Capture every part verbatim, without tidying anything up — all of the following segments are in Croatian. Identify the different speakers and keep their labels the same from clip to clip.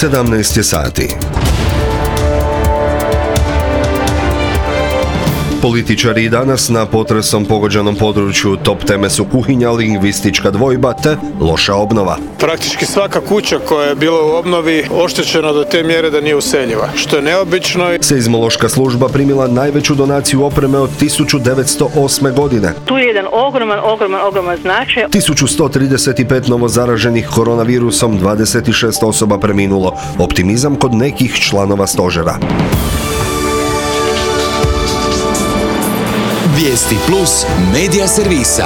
Speaker 1: sedamnaest je sati. Političari i danas na potresom pogođenom području. Top teme su kuhinja, lingvistička dvojba te loša obnova.
Speaker 2: Praktički svaka kuća koja je bila u obnovi oštećena do te mjere da nije useljiva, što je neobično.
Speaker 1: Seizmološka služba primila najveću donaciju opreme od tisuću devetsto osme. godine.
Speaker 3: Tu je jedan ogroman, ogroman, ogroman značaj.
Speaker 1: tisuću sto trideset pet novo zaraženih koronavirusom, dvadeset šest osoba preminulo. Optimizam kod nekih članova stožera.
Speaker 4: Vijesti plus medija servisa.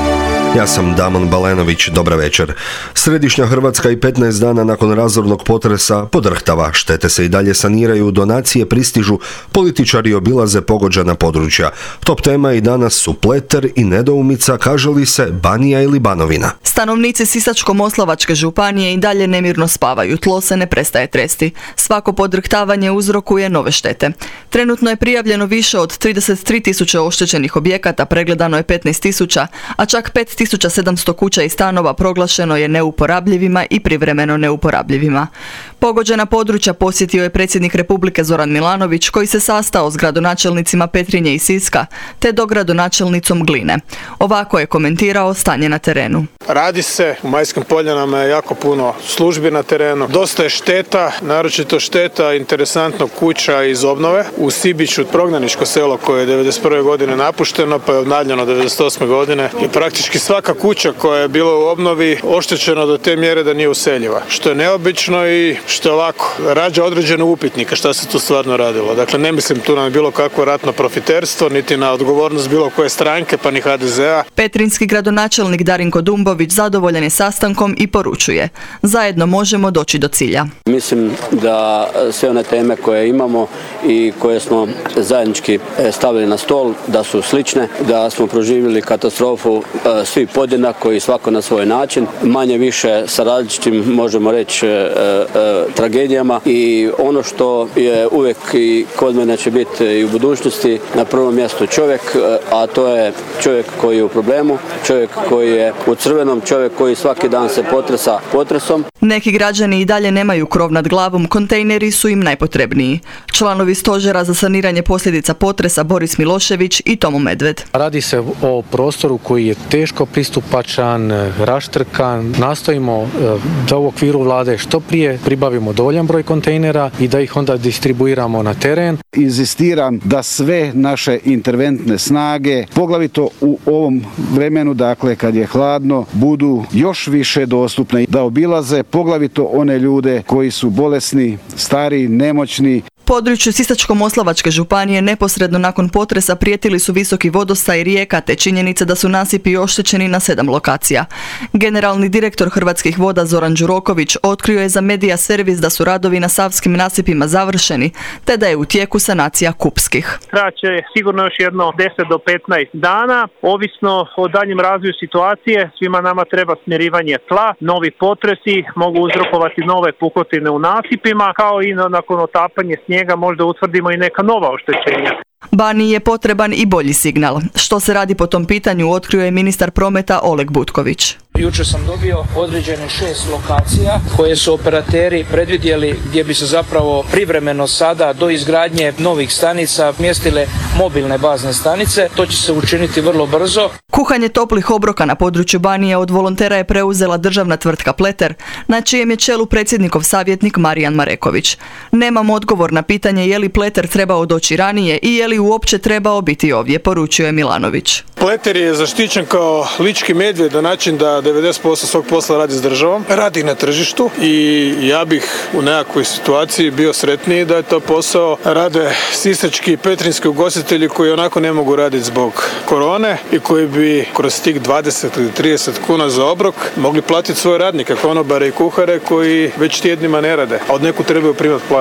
Speaker 1: Ja sam Damon Balenović, dobra večer. Središnja Hrvatska i petnaest dana nakon razornog potresa podrhtava, štete se i dalje saniraju, donacije pristižu, političari obilaze pogođena područja. Top tema i danas su Pleter i nedoumica, kaže li se Banija ili Banovina.
Speaker 5: Stanovnici Sisačko-moslavačke županije i dalje nemirno spavaju, tlo se ne prestaje tresti. Svako podrhtavanje uzrokuje nove štete. Trenutno je prijavljeno više od trideset tri tisuće oštećenih objekata, pregledano je petnaest tisuća, a čak pet tisuća sedamsto kuća i stanova proglašeno je neuporabljivima i privremeno neuporabljivima. Pogođena područja posjetio je predsjednik Republike Zoran Milanović, koji se sastao s gradonačelnicima Petrinje i Siska, te dogradonačelnicom Gline. Ovako je komentirao stanje na terenu.
Speaker 2: Radi se, u Majskim Poljanama je jako puno službi na terenu. Dosta je šteta, naročito šteta interesantno kuća iz obnove. U Sibiću, prognaničko selo koje je devedeset prve. godine napušteno, pa je obnavljano devedeset osme. godine i praktički svaka kuća koja je bila u obnovi oštećena do te mjere da nije useljiva, što je neobično i što je ovako rađa određene upitnike šta se tu stvarno radilo. Dakle, ne mislim tu na bilo kakvo ratno profiterstvo, niti na odgovornost bilo koje stranke, pa ni ha de ze a.
Speaker 5: Petrinjski gradonačelnik Darinko Dumbović zadovoljan je sastankom i poručuje: zajedno možemo doći do cilja.
Speaker 6: Mislim da sve one teme koje imamo i koje smo zajednički stavili na stol, da su slične, da smo proživjeli katastrofu svi podjednako i svako na svoj način, manje više sa različitim, možemo reći, e, e, tragedijama, i ono što je uvijek i kod mene će biti i u budućnosti na prvom mjestu čovjek, a to je čovjek koji je u problemu, čovjek koji je u crvenom, čovjek koji svaki dan se potresa potresom.
Speaker 5: Neki građani i dalje nemaju krov nad glavom, kontejneri su im najpotrebniji. Članovi stožera za saniranje posljedica potresa Boris Milošević i Tomo Medved.
Speaker 7: Radi se o prostoru koji je teško pristupačan, raštrkan. Nastojimo da u okviru vlade što prije pribavimo dovoljan broj kontejnera i da ih onda distribuiramo na teren.
Speaker 8: Inzistiram da sve naše interventne snage, poglavito u ovom vremenu, dakle kad je hladno, budu još više dostupne, da obilaze poglavito one ljude koji su bolesni, stari, nemoćni.
Speaker 5: Području Sisačko-moslavačke županije neposredno nakon potresa prijetili su visoki vodostaj rijeka te činjenica da su nasipi oštećeni na sedam lokacija. Generalni direktor Hrvatskih voda Zoran Đuroković otkrio je za Medija servis da su radovi na savskim nasipima završeni te da je u tijeku sanacija kupskih.
Speaker 9: Traće sigurno još jedno deset do petnaest dana, ovisno o daljem razvoju situacije. Svima nama treba smirivanje tla, novi potresi mogu uzrokovati nove pukotine u nasipima, kao i nakon otapanja snijega njega možda utvrdimo i neka nova oštećenja.
Speaker 5: Baniji je potreban i bolji signal. Što se radi po tom pitanju, otkrio je ministar prometa Oleg Butković.
Speaker 10: Jučer sam dobio određene šest lokacija koje su operateri predvidjeli gdje bi se zapravo privremeno sada do izgradnje novih stanica mjestile mobilne bazne stanice. To će se učiniti vrlo brzo.
Speaker 5: Kuhanje toplih obroka na području Banije od volontera je preuzela državna tvrtka Pleter, na čijem je čelu predsjednikov savjetnik Marijan Mareković. Nemam odgovor na pitanje je li Pleter trebao doći ranije i je li uopće trebao biti ovdje, poručio je Milanović.
Speaker 2: Pleter je zaštićen kao lički medvjed na način da devedeset posto svog posla radi s državom, radi na tržištu i ja bih u nekakvoj situaciji bio sretniji da je to posao rade sisački i petrinjski ugostitelji koji onako ne mogu raditi zbog korone i koji bi kroz tih dvadeset ili trideset kuna za obrok mogli platiti svoje radnike, konobare i kuhare koji već tjednima ne rade, a od neku trebaju primati plaću.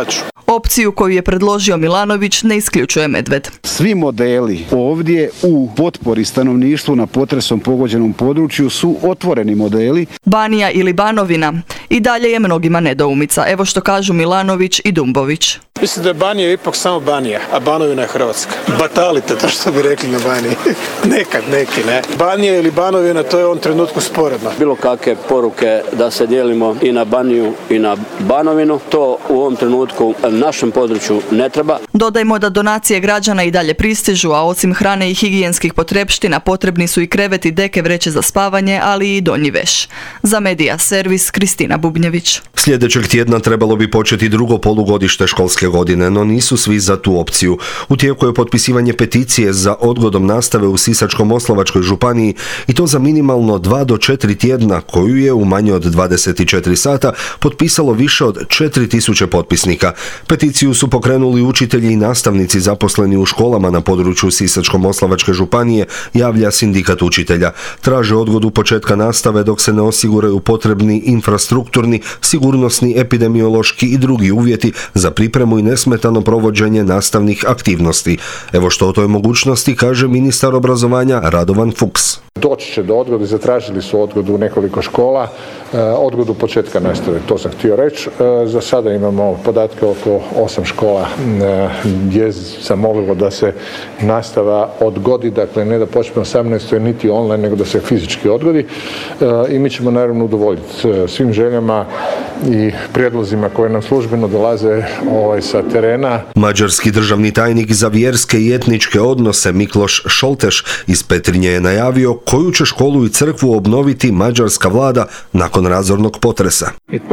Speaker 5: Opciju koju je predložio Milanović ne isključuje Medved.
Speaker 8: Svi modeli ovdje u potpori stanovništvu na potresom pogođenom području su otvoreni modeli.
Speaker 5: Banija ili Banovina i dalje je mnogima nedoumica. Evo što kažu Milanović i Dumbović.
Speaker 2: Mislim da je Banija ipak samo Banija, a Banovina je Hrvatska. Batalite, to što bi rekli na Baniji. Nekad neki, ne. Banija ili Banovina, to je u ovom trenutku sporedno.
Speaker 6: Bilo kakve poruke da se dijelimo i na Baniju i na Banovinu, to u ovom trenutku našem području ne treba.
Speaker 5: Dodajmo da donacije građana i dalje pristižu, a osim hrane i higijenskih potrepština potrebni su i kreveti, deke, vreće za spavanje, ali i donji veš. Za Medija servis Kristina Bubnjević.
Speaker 1: Sljedećeg tjedna trebalo bi početi drugo polugodište školske godine, no nisu svi za tu opciju. U tijeku je potpisivanje peticije za odgodom nastave u Sisačko-moslavačkoj županiji i to za minimalno dva do četiri tjedna, koju je u manje od dvadeset četiri sata potpisalo više od četiri tisuće potpisnika. Peticiju su pokrenuli učitelji i nastavnici zaposleni u školama na području Sisačko-moslavačke županije, javlja sindikat učitelja. Traže odgodu početka nastave dok se ne osiguraju potrebni infrastrukturni, sigurnosni, epidemiološki i drugi uvjeti za pripremu i nesmetano provođenje nastavnih aktivnosti. Evo što o toj mogućnosti kaže ministar obrazovanja Radovan Fuchs.
Speaker 11: Doći će do odgode, zatražili su odgodu u nekoliko škola, odgodu početka nastave, to sam htio reći. Za sada imamo podatke oko osam škola gdje sam molilo da se nastava odgodi, dakle ne da počne osamnaestoj niti online, nego da se fizički odgodi i mi ćemo naravno udovoljiti svim željama i prijedlozima koje nam službeno dolaze ovaj, sa terena.
Speaker 1: Mađarski državni tajnik za vjerske i etničke odnose Mikloš Šolteš iz Petrinje je najavio koju će školu i crkvu obnoviti mađarska vlada nakon razornog potresa.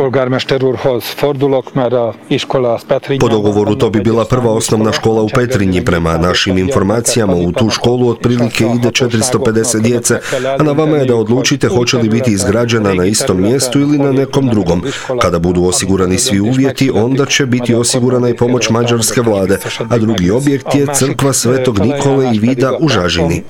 Speaker 1: Po dogovoru to bi bila prva osnovna škola u Petrinji. Prema našim informacijama u tu školu otprilike ide četiristo pedeset djece, a na vama je da odlučite hoće li biti izgrađena na istom mjestu ili na nekom drugom. Kada budu osigurani svi uvjeti, onda će biti osigurana i pomoć mađarske vlade, a drugi objekt je crkva Svetog Nikole i Vida u Žažini.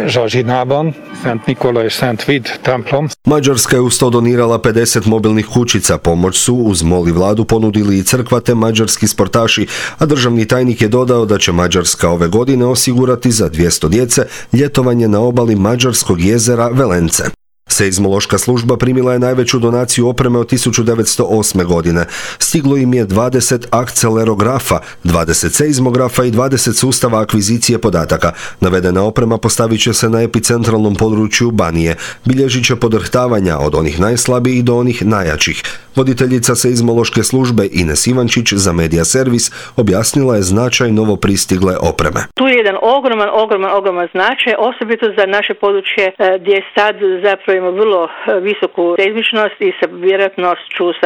Speaker 1: Mađarska je uz to donirala pedeset mobilnih kućica. Pomoć su uz MOL i vladu ponudili i crkva te mađarski sportaši, a državni tajnik je dodao da će Mađarska ove godine osigurati za dvjesto djece ljetovanje na obali mađarskog jezera Velence. Seizmološka služba primila je najveću donaciju opreme od tisuću devetsto osme. godine. Stiglo im je dvadeset akcelerografa, dvadeset seizmografa i dvadeset sustava akvizicije podataka. Navedena oprema postavit će se na epicentralnom području Banije. Bilježit će podrhtavanja od onih najslabijih do onih najjačih. Voditeljica seizmološke službe Ines Ivančić za Medija servis objasnila je značaj novo pristigle opreme.
Speaker 3: Tu je jedan ogroman, ogroman, ogroman značaj, osobito za naše područje gdje sad zapravo imamo vrlo visoku seizmičnost i sa vjerojatnošću, sa,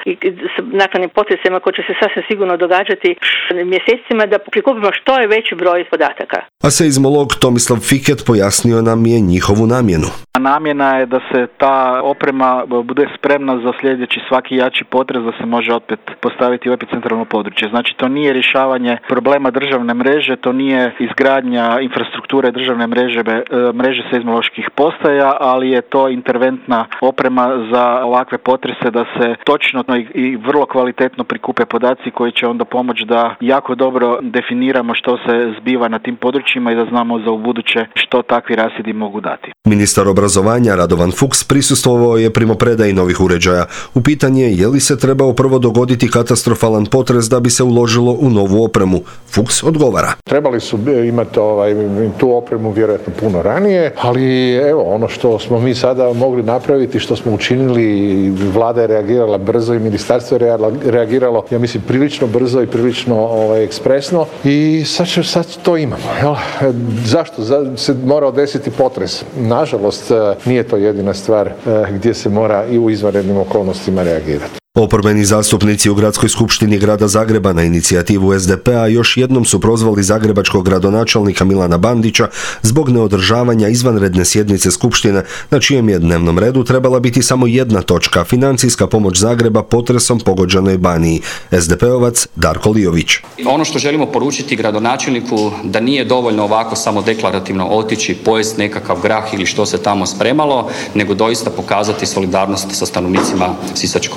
Speaker 3: sa nakladnim potresima koji će se sasvim sigurno događati mjesecima da prikupimo što je veći broj podataka.
Speaker 1: A seizmolog Tomislav Fiket pojasnio nam je njihovu namjenu.
Speaker 12: Namjena je da se ta oprema bude spremna za sljedeći svaki jači potres, da se može opet postaviti u epicentralno područje. Znači to nije rješavanje problema državne mreže, to nije izgradnja infrastrukture državne mreže, mreže seizmoloških postaja, ali je to interventna oprema za ovakve potrese da se točno i vrlo kvalitetno prikupe podaci koji će onda pomoći da jako dobro definiramo što se zbiva na tim područjima i da znamo za ubuduće što takvi rasjedi mogu dati.
Speaker 1: Ministar obrazovanja Radovan Fuchs prisustvovao je primopredaji novih uređaja. U pitanje je li se trebao prvo dogoditi katastrofalan potres da bi se uložilo u novu opremu. Fuchs odgovara.
Speaker 11: Trebali su imati ovaj, tu opremu vjerojatno puno ranije, ali evo ono što smo mi sada mogli napraviti, što smo učinili, vlada je reagirala brzo i ministarstvo je reagiralo, ja mislim, prilično brzo i prilično ovaj, ekspresno i sad, će, sad to imamo. Jel? Zašto se morao desiti potres? Nažalost, nije to jedina stvar gdje se mora i u izvanrednim okolnostima reagirati.
Speaker 1: Oporbeni zastupnici u Gradskoj skupštini grada Zagreba na inicijativu es de pe a još jednom su prozvali zagrebačkog gradonačelnika Milana Bandića zbog neodržavanja izvanredne sjednice skupštine na čijem je dnevnom redu trebala biti samo jedna točka, financijska pomoć Zagreba potresom pogođenoj Baniji. es de pe ovac Darko Lijović.
Speaker 13: Ono što želimo poručiti gradonačelniku da nije dovoljno ovako samo deklarativno otići, pojesti nekakav grah ili što se tamo spremalo, nego doista pokazati solidarnost sa stanovnicima Sisačko-moslavačke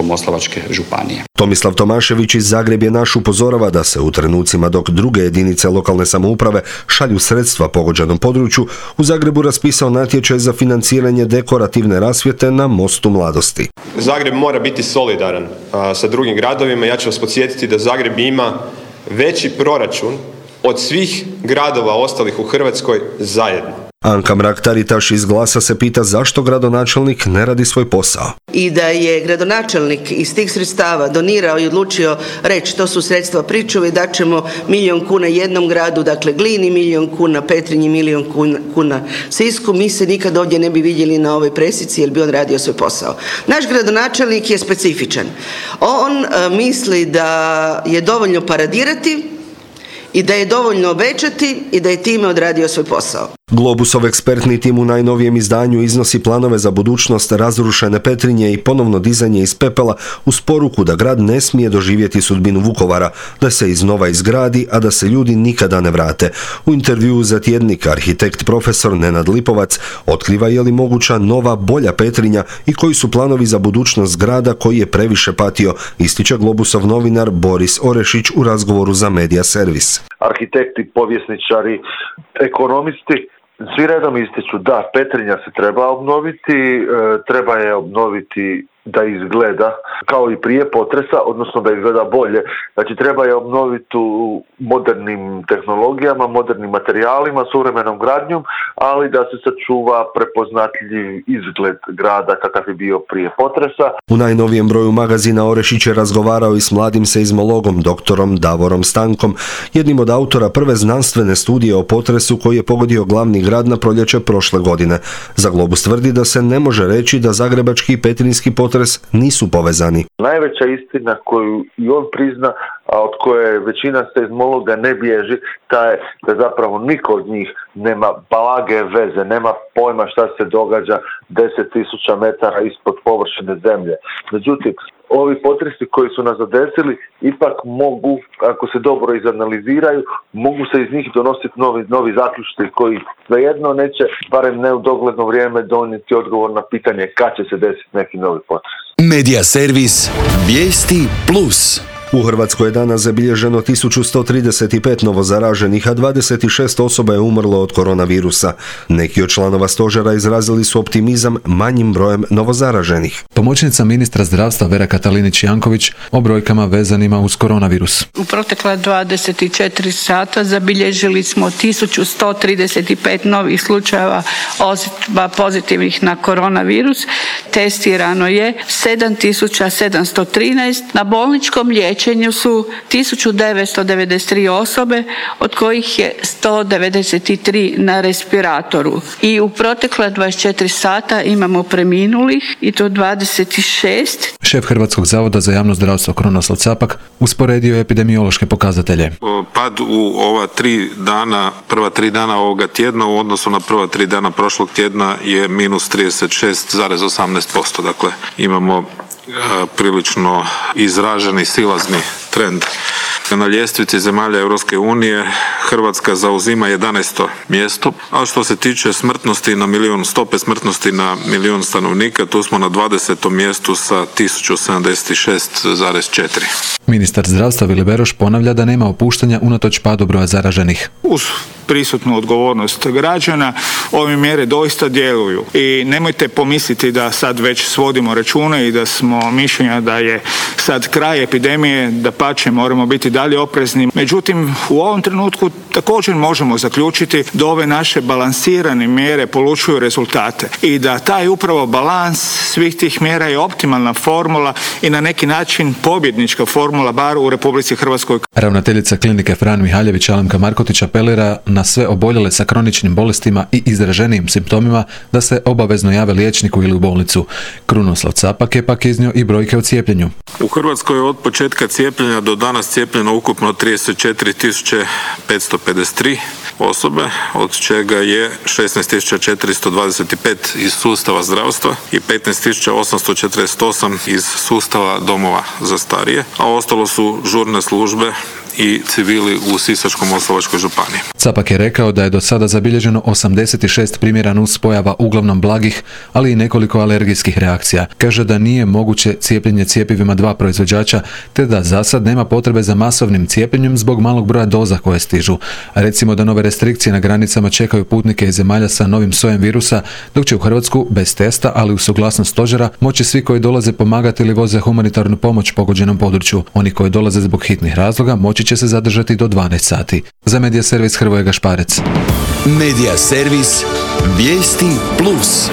Speaker 13: Sisačko-moslavačke županije.
Speaker 1: Tomislav Tomašević iz Zagreb je naš upozorava da se u trenucima dok druge jedinice lokalne samouprave šalju sredstva pogođenom području, u Zagrebu raspisao natječaj za financiranje dekorativne rasvjete na Mostu Mladosti.
Speaker 14: Zagreb mora biti solidaran a, sa drugim gradovima. Ja ću vas podsjetiti da Zagreb ima veći proračun od svih gradova ostalih u Hrvatskoj zajedno.
Speaker 1: Anka Mrak-Taritaš iz Glasa se pita zašto gradonačelnik ne radi svoj posao.
Speaker 15: I da je gradonačelnik iz tih sredstava donirao i odlučio reći to su sredstva pričuve, da ćemo milijun kuna jednom gradu, dakle Glini, milijun kuna Petrinji, milijun kuna, kuna Sisku, mi se nikad ovdje ne bi vidjeli na ovoj presici jer bi on radio svoj posao. Naš gradonačelnik je specifičan. On a, misli da je dovoljno paradirati i da je dovoljno obećati i da je time odradio svoj posao.
Speaker 1: Globusov ekspertni tim u najnovijem izdanju iznosi planove za budućnost razrušene Petrinje i ponovno dizanje iz pepela uz poruku da grad ne smije doživjeti sudbinu Vukovara, da se iznova izgradi, a da se ljudi nikada ne vrate. U intervjuu za tjednik arhitekt profesor Nenad Lipovac otkriva je li moguća nova bolja Petrinja i koji su planovi za budućnost grada koji je previše patio, ističe Globusov novinar Boris Orešić u razgovoru za Medija Servis.
Speaker 16: Arhitekti, povjesničari, ekonomisti svi redom ističu da Petrinja se treba obnoviti, e, treba je obnoviti da izgleda kao i prije potresa, odnosno da izgleda bolje. Znači treba je obnoviti u modernim tehnologijama, modernim materijalima, suvremenom gradnjom, ali da se sačuva prepoznatljiv izgled grada kakav je bio prije potresa.
Speaker 1: U najnovijem broju magazina Orešić je razgovarao i s mladim seizmologom doktorom Davorom Stankom, jednim od autora prve znanstvene studije o potresu koji je pogodio glavni grad na proljeće prošle godine. Za Globus tvrdi da se ne može reći da zagrebački i petrinjski potres nisu povezani.
Speaker 16: Najveća istina koju i on prizna, a od koje većina seizmologa ne bježi, ta je da zapravo niko od njih nema blage veze, nema pojma šta se događa deset tisuća metara ispod površine zemlje. Međutim, ovi potresi koji su nas zadesili ipak mogu, ako se dobro izanaliziraju, mogu se iz njih donositi novi, novi zaključci koji svejedno neće, barem ne u dogledno vrijeme, donijeti odgovor na pitanje kad će se desiti neki novi potres.
Speaker 4: Medija servis Vijesti Plus.
Speaker 1: U Hrvatskoj je danas zabilježeno tisuću sto trideset pet novozaraženih, a dvadeset šest osoba je umrlo od koronavirusa. Neki od članova stožera izrazili su optimizam manjim brojem novozaraženih.
Speaker 17: Pomoćnica ministra zdravstva Vera Katalinić-Janković o brojkama vezanima uz koronavirus.
Speaker 18: U protekla dvadeset četiri sata zabilježili smo tisuću sto trideset pet novih slučajeva osoba pozitivnih na koronavirus. Testirano je sedam tisuća sedamsto trinaest, na bolničkom liječenju su tisuću devetsto devedeset tri osobe, od kojih je sto devedeset tri na respiratoru. I u protekla dvadeset četiri sata imamo preminulih i to dvadeset šest.
Speaker 17: Šef Hrvatskog zavoda za javno zdravstvo Krunoslav Capak usporedio je epidemiološke pokazatelje.
Speaker 19: Pad u ova tri dana, prva tri dana ovoga tjedna u odnosu na prva tri dana prošlog tjedna je minus trideset šest zarez osamnaest posto. Dakle, imamo prilično izraženi silazni trend. Na ljestvici zemalja Europske unije Hrvatska zauzima jedanaesto mjesto, a što se tiče smrtnosti na milijun, stope smrtnosti na milijun stanovnika, tu smo na dvadesetom mjestu sa tisuću sedamdeset šest zarez četiri.
Speaker 17: Ministar zdravstva Vili Beroš ponavlja da nema opuštanja unatoč padu broja zaraženih.
Speaker 20: Uz prisutnu odgovornost građana ove mjere doista djeluju i nemojte pomisliti da sad već svodimo račune i da smo mišljenja da je sad kraj epidemije, da pače moramo biti dalje oprezni. Međutim, u ovom trenutku također možemo zaključiti da ove naše balansirane mjere polučuju rezultate i da taj upravo balans svih tih mjera je optimalna formula i na neki način pobjednička formula bar u Republici Hrvatskoj.
Speaker 17: Ravnateljica klinike Fran Mihaljević Alemka Markotić apelira na sve oboljele sa kroničnim bolestima i izraženijim simptomima da se obavezno jave liječniku ili u bolnicu. Krunoslav Capak je pak iznio i brojke o cijepljenju.
Speaker 19: U Hrvatskoj je od početka cijepljenja do danas cijepljeno ukupno trideset četiri tisuće petsto pedeset tri osobe, od čega je šesnaest tisuća četiristo dvadeset pet iz sustava zdravstva i petnaest tisuća osamsto četrdeset osam iz sustava domova za starije, a ostalo su žurne službe i civili u Sisačko-moslavačkoj županiji.
Speaker 17: Capak je rekao da je do sada zabilježeno osamdeset šest primjera nuspojava, uglavnom blagih, ali i nekoliko alergijskih reakcija. Kaže da nije moguće cijepljenje cjepivima dva proizvođača, te da za sad nema potrebe za masovnim cijepljenjem zbog malog broja doza koje stižu. Recimo da nove restrikcije na granicama čekaju putnike iz zemalja sa novim sojem virusa, dok će u Hrvatsku bez testa, ali u suglasnost stožera, moći svi koji dolaze pomagati ili voze humanitarnu pomoć pogođenom području. Oni koji dolaze zbog hitnih razloga moći će se zadržati do dvanaest sati. Za Medija servis Hrvoje Gašparec.
Speaker 4: Medija servis Vijesti plus.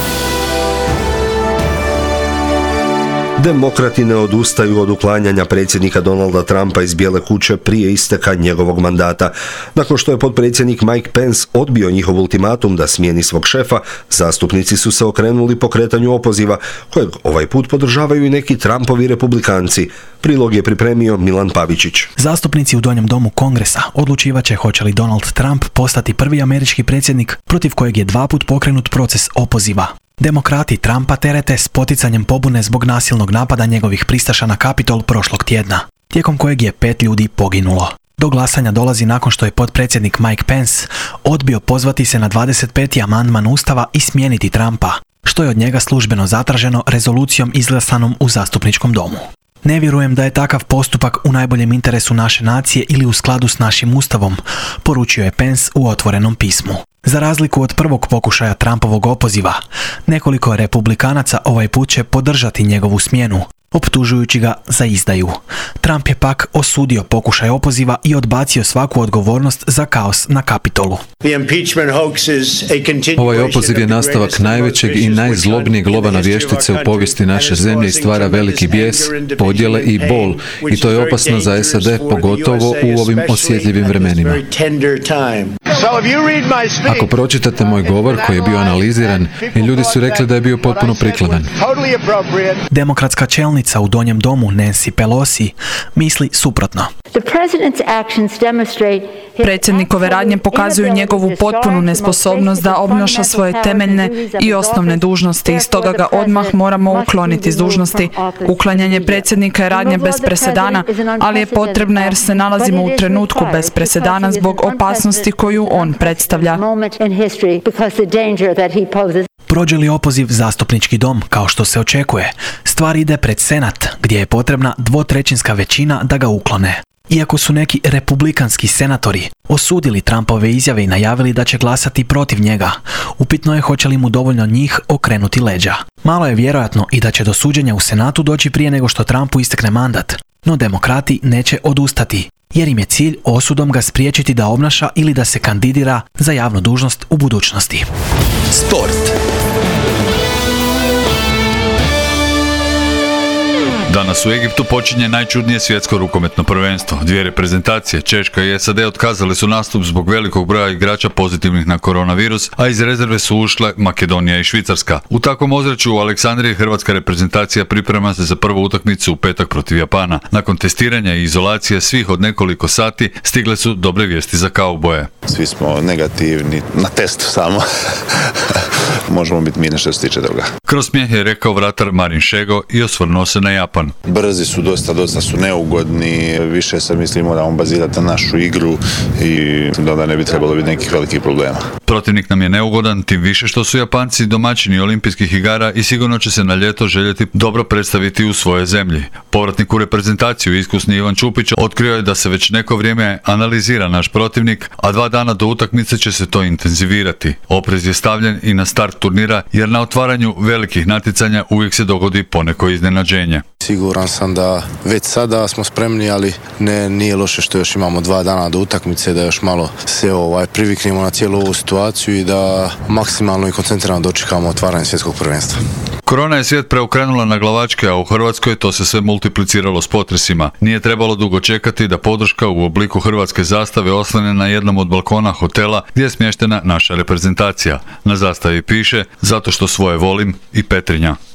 Speaker 1: Demokrati ne odustaju od uklanjanja predsjednika Donalda Trumpa iz Bijele kuće prije isteka njegovog mandata. Nakon što je potpredsjednik Mike Pence odbio njihov ultimatum da smijeni svog šefa, zastupnici su se okrenuli pokretanju opoziva, kojeg ovaj put podržavaju i neki Trumpovi republikanci. Prilog je pripremio Milan Pavičić.
Speaker 21: Zastupnici u Donjem domu Kongresa odlučivat će hoće li Donald Trump postati prvi američki predsjednik protiv kojeg je dva put pokrenut proces opoziva. Demokrati Trumpa terete s poticanjem pobune zbog nasilnog napada njegovih pristaša na Kapitol prošlog tjedna, tijekom kojeg je pet ljudi poginulo. Do glasanja dolazi nakon što je potpredsjednik Mike Pence odbio pozvati se na dvadeset peti amandman Ustava i smijeniti Trumpa, što je od njega službeno zatraženo rezolucijom izglasanom u zastupničkom domu. Ne vjerujem da je takav postupak u najboljem interesu naše nacije ili u skladu s našim ustavom, poručio je Pence u otvorenom pismu. Za razliku od prvog pokušaja Trumpovog opoziva, nekoliko republikanaca ovaj put će podržati njegovu smjenu, optužujući ga za izdaju. Trump je pak osudio pokušaj opoziva i odbacio svaku odgovornost za kaos na Kapitolu.
Speaker 17: Ovaj opoziv je nastavak najvećeg i najzlobnijeg lova na vještice u povijesti naše zemlje i stvara veliki bijes, podjele i bol. I to je opasno za S A D, pogotovo u ovim osjetljivim vremenima. Ako pročitate moj govor koji je bio analiziran, i ljudi su rekli da je bio potpuno prikladan.
Speaker 21: Demokratska čelnica u Donjem domu Nancy Pelosi misli suprotno.
Speaker 22: Predsjednikove radnje pokazuju njegovu potpunu nesposobnost da obnaša svoje temeljne i osnovne dužnosti i stoga ga odmah moramo ukloniti s dužnosti. Uklanjanje predsjednika je radnja bez presedana, ali je potrebna jer se nalazimo u trenutku bez presedana zbog opasnosti koju on predstavlja.
Speaker 21: Prođe li opoziv zastupnički dom, kao što se očekuje, stvar ide pred Senat, gdje je potrebna dvotrećinska većina da ga uklone. Iako su neki republikanski senatori osudili Trumpove izjave i najavili da će glasati protiv njega, upitno je hoće li mu dovoljno njih okrenuti leđa. Malo je vjerojatno i da će do suđenja u Senatu doći prije nego što Trumpu istekne mandat, no demokrati neće odustati, jer im je cilj osudom ga spriječiti da obnaša ili da se kandidira za javnu dužnost u budućnosti.
Speaker 4: Sport.
Speaker 23: Danas u Egiptu počinje najčudnije svjetsko rukometno prvenstvo. Dvije reprezentacije, Češka i S A D, otkazali su nastup zbog velikog broja igrača pozitivnih na koronavirus, a iz rezerve su ušle Makedonija i Švicarska. U takvom ozračju u Aleksandriji hrvatska reprezentacija priprema se za prvu utakmicu u petak protiv Japana. Nakon testiranja i izolacije svih od nekoliko sati stigle su dobre vijesti za kauboje.
Speaker 24: Svi smo negativni na testu samo. Možemo biti mirni što se tiče toga.
Speaker 23: Kroz smijeh je rekao vratar Marin Šego i osvrnuo se na Japan.
Speaker 24: Brzi su, dosta, dosta su neugodni, više se mislim moramo bazirati na našu igru i da ne bi trebalo biti nekih velikih problema.
Speaker 23: Protivnik nam je neugodan, tim više što su Japanci domaćini olimpijskih igara i sigurno će se na ljeto željeti dobro predstaviti u svojoj zemlji. Povratnik u reprezentaciju, iskusni Ivan Čupić, otkrio je da se već neko vrijeme analizira naš protivnik, a dva dana do utakmice će se to intenzivirati. Oprez je stavljen i na start turnira, jer na otvaranju velikih natjecanja uvijek se dogodi poneko iznenađenje.
Speaker 25: Siguran sam da već sada smo spremni, ali ne, nije loše što još imamo dva dana do utakmice, da još malo se ovaj, priviknemo na cijelu ovu situaciju i da maksimalno i koncentrirano dočekamo otvaranje svjetskog prvenstva.
Speaker 23: Korona je svijet preokrenula na glavačke, a u Hrvatskoj to se sve multipliciralo s potresima. Nije trebalo dugo čekati da podrška u obliku hrvatske zastave osvane na jednom od balkona hotela gdje je smještena naša reprezentacija. Na zastavi piše: zato što svoje volim i Petrinja.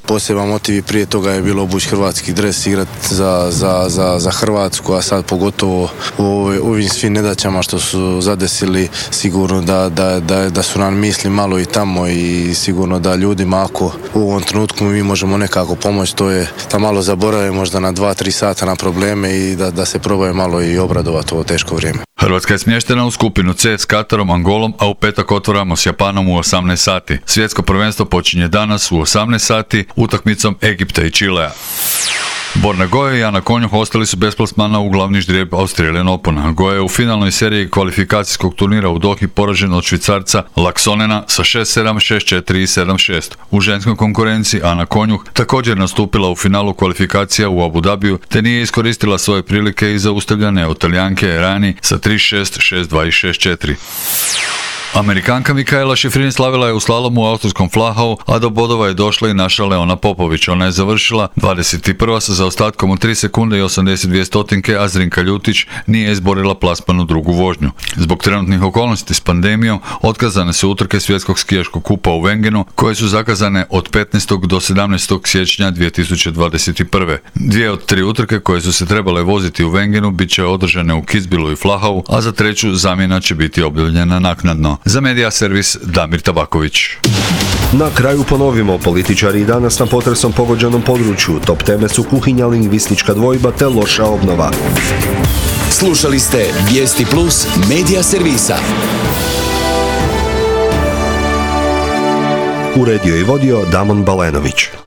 Speaker 25: poseban motiv i prije toga je bilo obući hrvatski dres, igrat za, za, za, za Hrvatsku, a sad pogotovo u ovim svim nedaćama što su zadesili, sigurno da, da, da, da su nam misli malo i tamo i sigurno da ljudima ako u ovom trenutku mi možemo nekako pomoći, to je da malo zaborave možda na dva tri sata na probleme i da, da se probaju malo i obradovati ovo teško vrijeme.
Speaker 23: Hrvatska je smještena u skupinu C s Katarom, Angolom, a u petak otvaramo s Japanom u osamnaest sati. Svjetsko prvenstvo počinje danas u osamnaest sati utakmicom Egipta i Čilea. Borna Goje i Ana Konjuh ostali su bez plasmana u glavni ždrijeb Australian Opena. Goje je u finalnoj seriji kvalifikacijskog turnira u Dohi poražen od Švicarca Laksonena sa šest sedam, šest četiri i sedam šest. U ženskoj konkurenciji Ana Konjuh također nastupila u finalu kvalifikacija u Abu Dhabiju te nije iskoristila svoje prilike i zaustavljane od Talijanke Rani sa tri šest, šest dva i šest četiri. Amerikanka Mikaela Šifrin slavila je u slalomu u austrijskom Flachau, a do bodova je došla i naša Leona Popović. Ona je završila dvadeset prva sa zaostatkom od tri sekunde i osamdeset dvije stotinke, a Zrinka Ljutić nije izborila plasman u drugu vožnju. Zbog trenutnih okolnosti s pandemijom, otkazane su utrke svjetskog skijaškog kupa u Wengenu, koje su zakazane od petnaestog do sedamnaestog siječnja dvije tisuće dvadeset prve. Dvije od tri utrke koje su se trebale voziti u Wengenu bit će održane u Kitzbühelu i Flachau, a za treću zamjena će biti objavljena naknadno. Za Medija servis Damir Tabaković.
Speaker 1: Na kraju ponovimo, političari i danas na potresom pogođenom području. Top teme su kuhinja, lingvistička dvojba te loša obnova.
Speaker 4: Slušali ste Vijesti Plus Medija servisa.
Speaker 1: Uredio i vodio Damon Balenović.